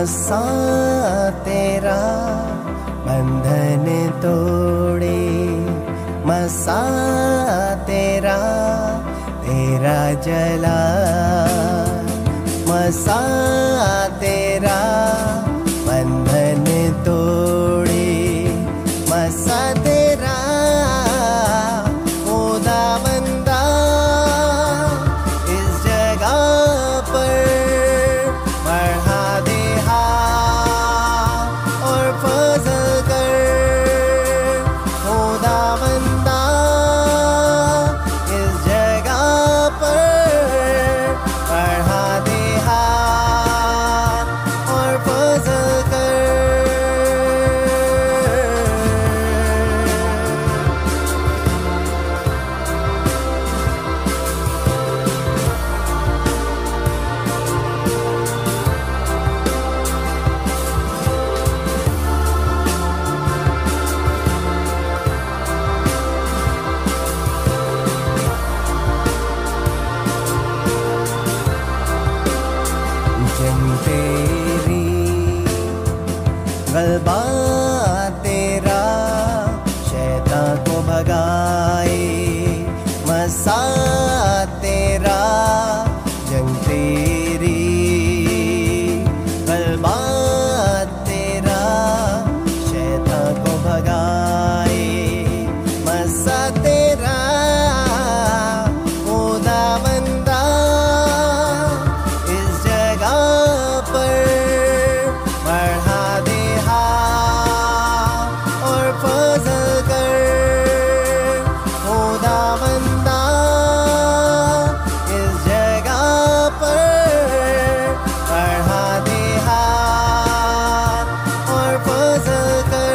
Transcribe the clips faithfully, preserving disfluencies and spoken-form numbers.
मसा तेरा बंधन तोड़े, मसा तेरा तेरा जला, मसा तेरा बंधन तोड़े, मसा तेरा खुदा बंदा इस जगह पर बढ़ा दे हाथ और फजल कर, खुदा बंदा इस जगह पर बढ़ा दे हाथ और फजल कर। जंग तेरी गलबा तेरा शैतान को भगाए, मसा तेरा जंग तेरी गलबा तेरा शैतान को भगाए, मसा तेरा खुदा बंदा बढ़ा दे हाथ और फजल कर, खुदा बंदा इस जगह पर बढ़ा दे हाथ और फजल कर।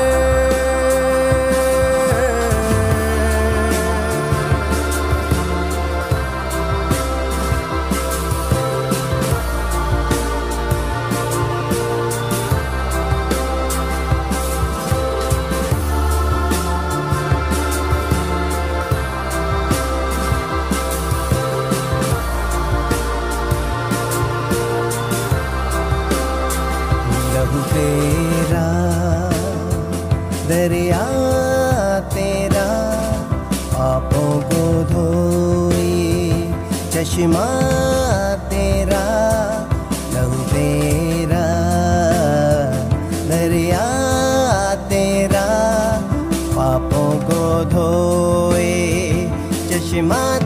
लहू तेरा दरिया तेरा पापों को धोए, चश्मा तेरा लहू तेरा दरिया तेरा पापों को धोए, चश्मा